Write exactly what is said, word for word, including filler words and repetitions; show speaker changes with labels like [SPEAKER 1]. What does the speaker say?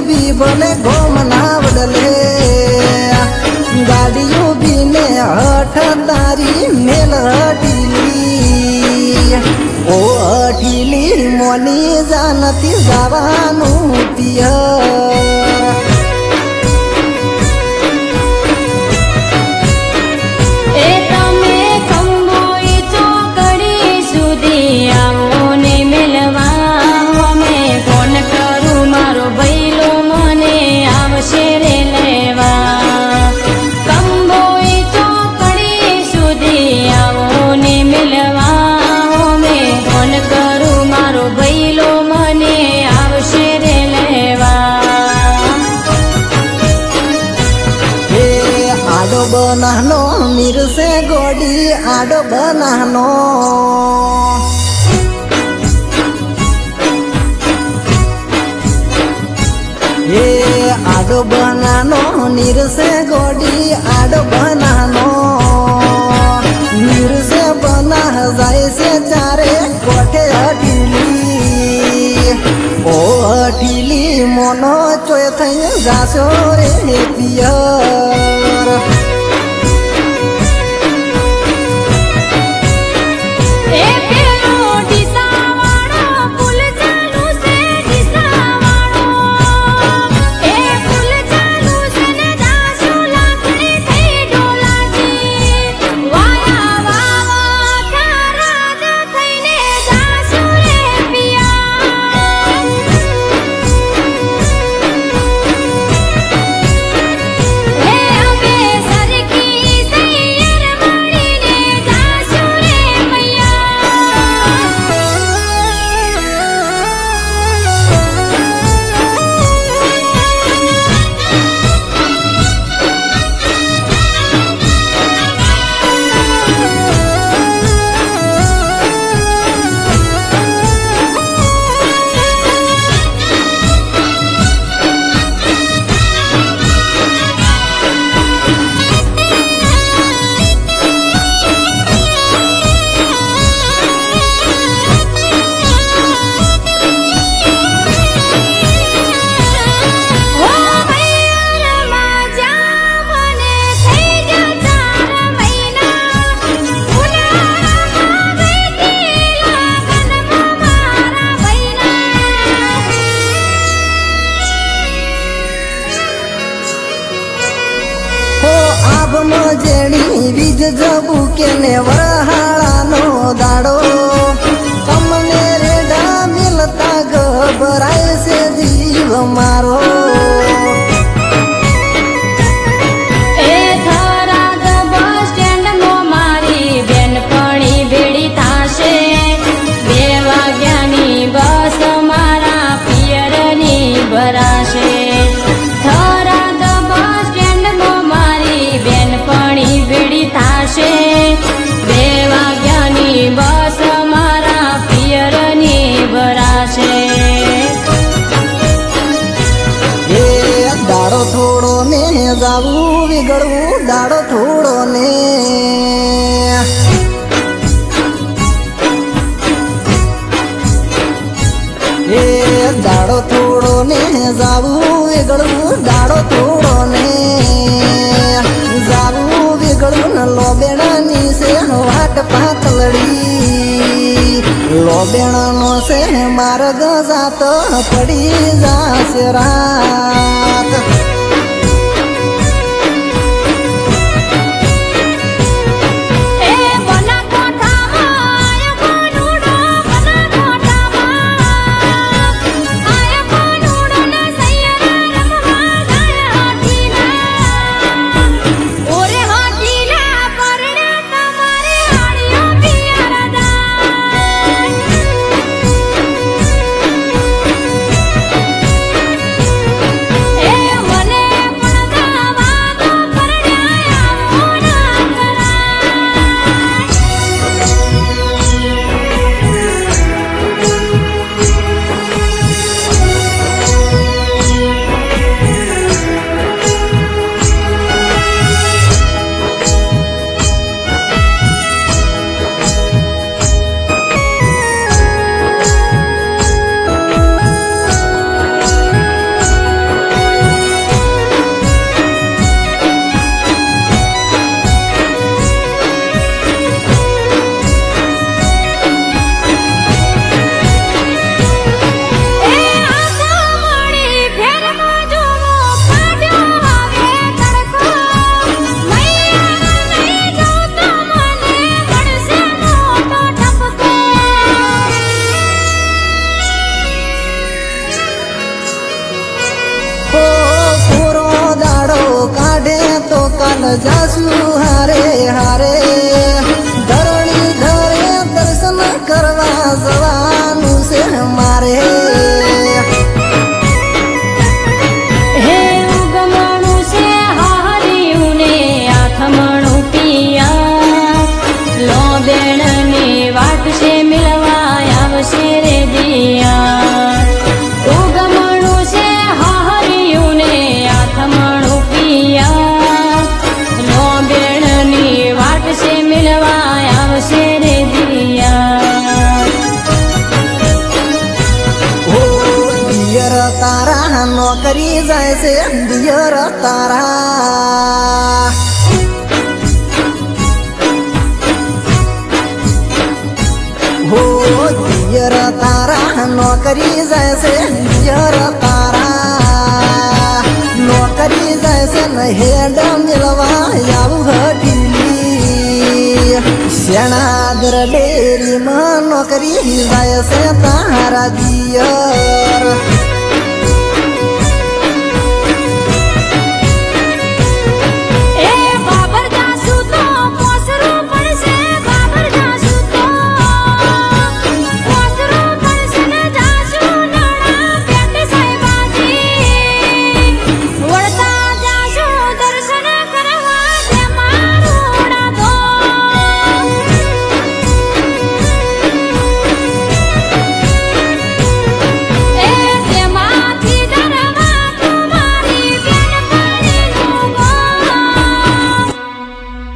[SPEAKER 1] भी बोले घोम नावडले गाड़ियों भी ने हठदारी मेल हटीली ओ हटीली मोनी जानती जावानू पिया बनानो मीर से गोड़ी आडो बनानो ये आडो बनानो नीर से गोड़ी आडो बनानो नीर से बना जाए से चारे कोठे हटीली ओ हटीली मोनो चोय थई जासो रे पियर जेणी बीज जबू के ने वरहाळानो दाड़ो तमने रेडा मिलता घबराए से जीव मारो थोड़ो ने जाऊ बिगड़ू दाड़ो थोड़ो ने ये दाड़ो थोड़ो ने जाऊ बिगड़ू दाड़ो थोड़ो ने जाऊ बिगड़ू न लोबेड़ा नी से वाट पातलड़ी लोबेड़ा नो से मार्ग जात पड़ी जास रात जैसे दियर तारा हो दियर तारा नौकरी जैसे दियर तारा नौकरी जैसे हेड मिलवा याऊ हटीली सेनादर डेरी में नौकरी जैसे तारा दियर